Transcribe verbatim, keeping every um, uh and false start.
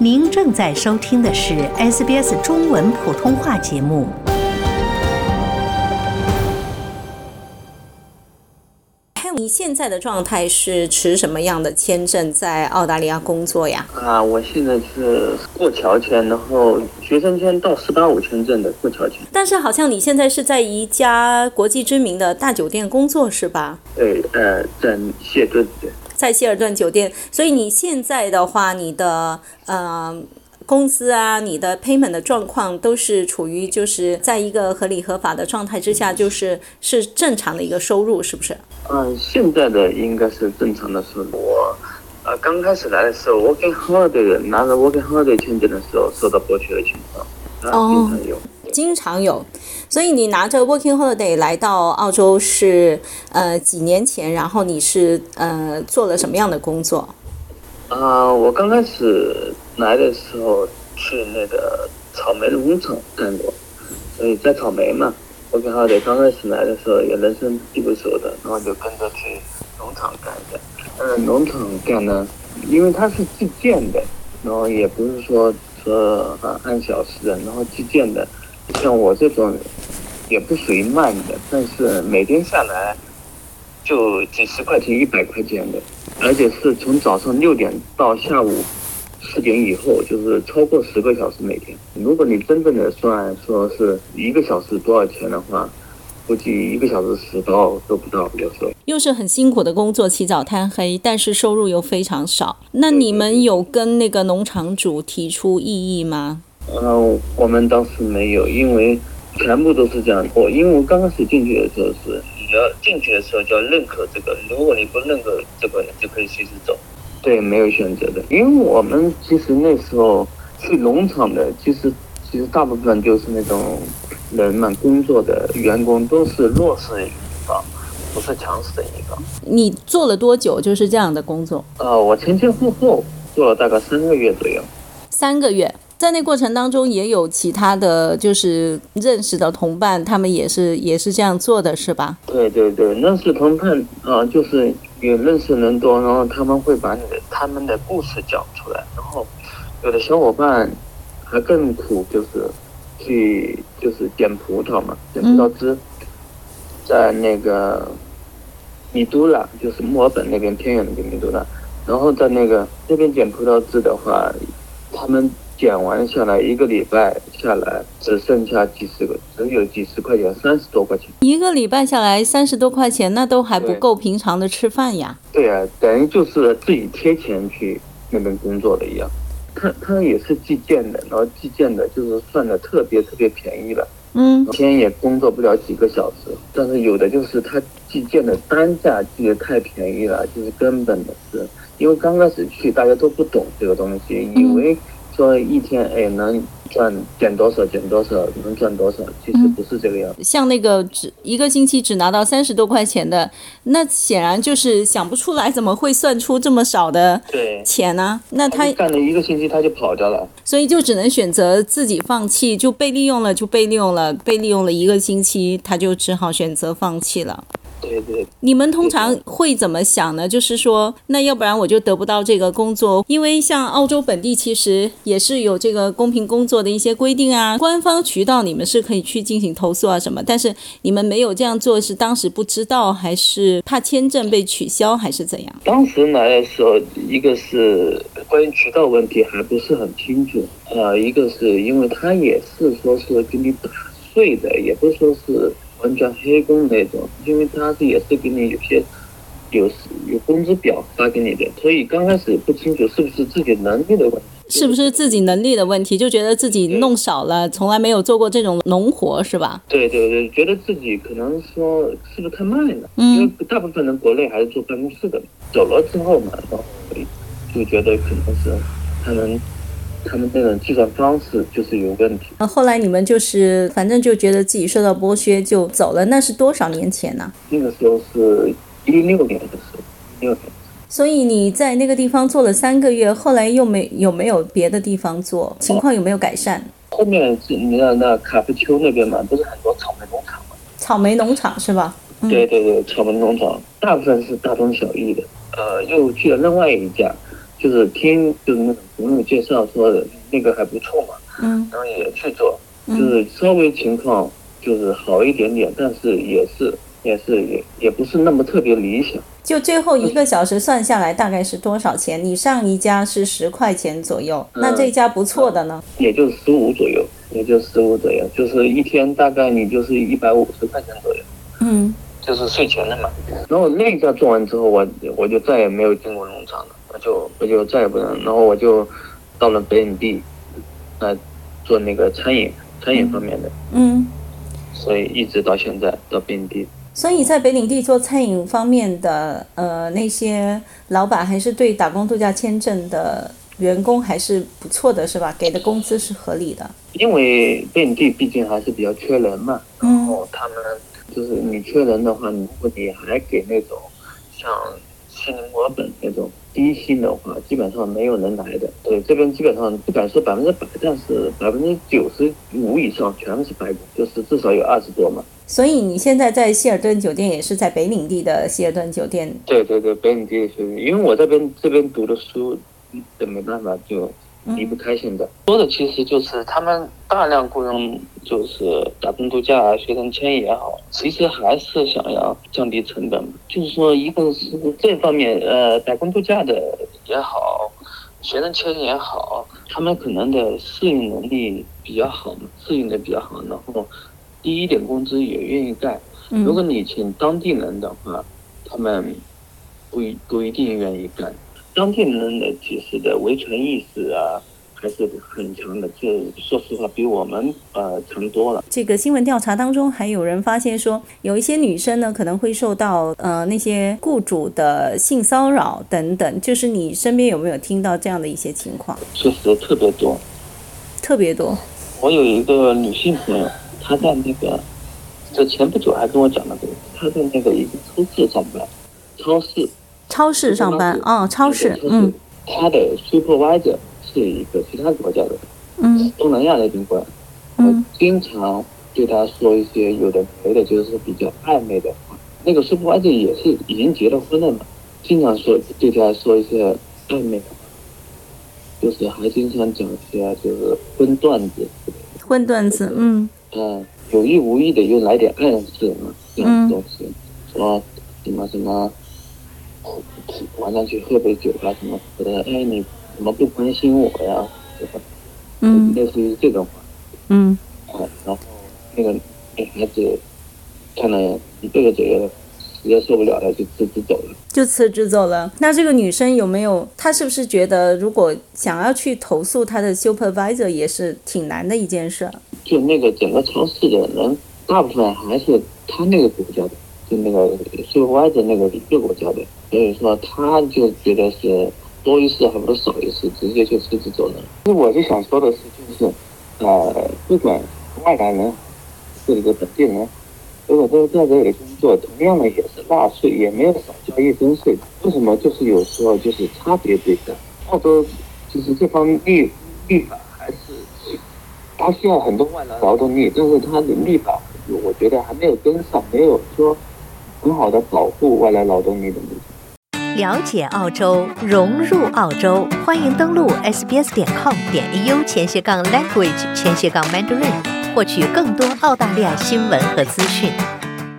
您正在收听的是 S B S 中文普通话节目。 你现在的状态是持什么样的签证在澳大利亚工作呀？ 啊，我现在是过桥签，然后学生签到四八五签证的过桥签。 但是好像你现在是在一家国际知名的大酒店工作是吧？ 对，呃，在谢顿对。 在希尔顿酒店，所以你现在的话，你的呃工资啊，你的 payment 的状况都是处于就是在一个合理合法的状态之下，就是是正常的一个收入，是不是？ 嗯、呃，现在的应该是正常的收入。我呃刚开始来的时候 ，working holiday 拿着 working holiday 签证的时候，受到剥削的情况，啊，经常有。 经常有，所以你拿着 working holiday 来到澳洲是呃几年前，然后你是呃做了什么样的工作？ 啊、呃，我刚开始来的时候去那个草莓农场干过，所以在草莓嘛 ，working holiday 刚开始来的时候也人生地不熟的，然后就跟着去农场干一下。嗯，农场干呢，因为它是计件的，然后也不是说说啊按小时的，然后计件的。像我这种也不属于慢的，但是每天下来就几十块钱、一百块钱的，而且是从早上六点到下午四点以后，就是超过十个小时每天。如果你真正的算说是一个小时多少钱的话，估计一个小时十刀都不到，有时候。 又是很辛苦的工作，起早贪黑，但是收入又非常少。那你们有跟那个农场主提出异议吗？ 呃，我们当时没有，因为全部都是这样。我因为我刚开始进去的时候是，你要进去的时候就要认可这个，如果你不认可这个，你就可以随时走。对，没有选择的。因为我们其实那时候去农场的，其实其实大部分就是那种人嘛，工作的员工都是弱势的一方，不是强势的一方。 你做了多久就是这样的工作？ 呃，我前前后后做了大概三个月左右。三个月。在那过程当中也有其他的就是认识的同伴，他们也是也是这样做的是吧？ 对对对，认识同伴啊、呃，就是有认识人多，然后他们会把你的他们的故事讲出来，然后有的小伙伴还更苦，就是去就是捡葡萄嘛，捡葡萄汁，嗯、在那个米都拉，就是墨尔本那边偏远的米都拉，然后在那个那边捡葡萄汁的话，他们捡完下来一个礼拜下来只剩下几十个，只有几十块钱，三十多块钱。 一个礼拜下来三十多块钱，那都还不够平常的吃饭呀。 对啊，等于就是自己贴钱去那边工作的一样。他他也是计件的，然后计件的就是算的特别特别便宜了。嗯，一天也工作不了几个小时，但是有的就是他计件的单价计的太便宜了，就是根本的是因为刚开始去大家都不懂这个东西，以为说一天哎能赚减多少减多少能赚多少，其实不是这个样子。 嗯、像那个只一个星期只拿到三十多块钱的，那显然就是想不出来怎么会算出这么少的钱呢、啊？那他干了一个星期他就跑掉了， 所以就只能选择自己放弃，就被利用了就被利用了，被利用了一个星期，他就只好选择放弃了。 对对， 你们通常会怎么想呢？就是说，那要不然我就得不到这个工作，因为像澳洲本地其实也是有这个公平工作的一些规定啊，官方渠道你们是可以去进行投诉啊什么，但是你们没有这样做，是当时不知道，还是怕签证被取消，还是怎样？ 当时来的时候，一个是关于渠道问题还不是很清楚，呃，一个是因为他也是说是给你打税的，也不是说是完全黑工那种，因为他是也是给你有些有有工资表发给你的，所以刚开始不清楚是不是自己能力的问题， 是不是自己能力的问题，就觉得自己弄少了，从来没有做过这种农活是吧？ 对对对，觉得自己可能说是不是太慢了，嗯、因为大部分人国内还是坐办公室的，走了之后嘛，然后就觉得可能是他们。他们那种计算方式就是有问题。 后来你们就是反正就觉得自己受到剥削就走了，那是多少年前呢？ 那个时候是一六年的时候，六年。 所以你在那个地方做了三个月，后来又没有没有别的地方做，情况有没有改善？ 后面是你知道那卡夫丘那边嘛，不是很多草莓农场嘛？ 草莓农场是吧？ 嗯、对对对，草莓农场大部分是大同小异的。呃，又去了另外一家。 就是听就是那种朋友介绍说的那个还不错嘛， 嗯， 然后也去做，就是稍微情况就是好一点点，但是也是也是也也不是那么特别理想。 就最后一个小时算下来大概是多少钱？你上一家是十块钱左右， 嗯、 那这家不错的呢？ 也就十五左右，也就十五左右，就是一天大概你就是一百五十块钱左右。 嗯， 就是税前的嘛。然后那家做完之后，我我就再也没有进过农场了，我就我就再也不能。然后我就到了北领地，来做那个餐饮餐饮方面的。嗯，所以一直到现在到北领地。 所以在北领地做餐饮方面的呃那些老板还是对打工度假签证的员工还是不错的，是吧？给的工资是合理的。 因为北领地毕竟还是比较缺人嘛，然后他们就是你缺人的话，如果你还给那种像悉尼、墨尔本那种低薪的话，基本上没有人来的。对，这边基本上不敢说百分之百，但是百分之九十五以上全是白工，就是至少有二十多嘛。 所以你现在在希尔顿酒店也是在北领地的希尔顿酒店？ 对对对，北领地的学院，因为我这边这边读的书，这没办法就离不开现在。说的其实就是他们大量雇佣，就是打工度假啊、学生签也好，其实还是想要降低成本。就是说，一个是这方面，呃，打工度假的也好，学生签也好，他们可能的适应能力比较好嘛，适应的比较好，然后低一点工资也愿意干。如果你请当地人的话，他们不一不一定愿意干。当地人的其实的维权意识啊，还是很强的，就说实话比我们呃强多了。 这个新闻调查当中还有人发现说，有一些女生呢可能会受到呃那些雇主的性骚扰等等，就是你身边有没有听到这样的一些情况？ 确实特别多， 特别多。 我有一个女性朋友，她在那个，这前不久还跟我讲了这个，她在那个一个超市上班，超市。 超市上班哦，超市，嗯， 他的 supervisor 是一个其他国家的，嗯，东南亚那边过来，嗯，我经常对他说一些有的没的，就是比较暧昧的话。那个 supervisor 也是已经结了婚了嘛，经常说对他说一些暧昧的话，就是还经常讲一些就是荤段子， 荤段子，嗯， 嗯，有意无意的又来点暗示嘛，这样的东西，说什么什么。晚上去喝杯酒啊什么的，哎，你怎么不关心我呀？对吧？嗯，类似于这种话。嗯。啊，然后那个女孩子看了一个嘴，实在受不了了，就辞职走了。 就辞职走了。那这个女生有没有？她是不是觉得，如果想要去投诉她的 supervisor 也是挺难的一件事？ 就那个整个超市的人，大部分还是他那个国家的。就那个 supervisor 那个一个国家的，所以说他就觉得是多一事还不如少一事，直接就辞职走人。其实我就想说的是，就是呃，不管外来人或者是本地人，如果都在这里工作，同样的也是纳税，也没有少交一分税。为什么就是有时候就是差别对待？澳洲就是这方面立立法还是它需要很多外来劳动力，但是它的立法我觉得还没有跟上，没有说很好的保护外来劳动力的问题。 了解澳洲，融入澳洲，欢迎登录 s b s 点 com 点 a u 前斜杠 language 前斜杠 mandarin，获取更多澳大利亚新闻和资讯。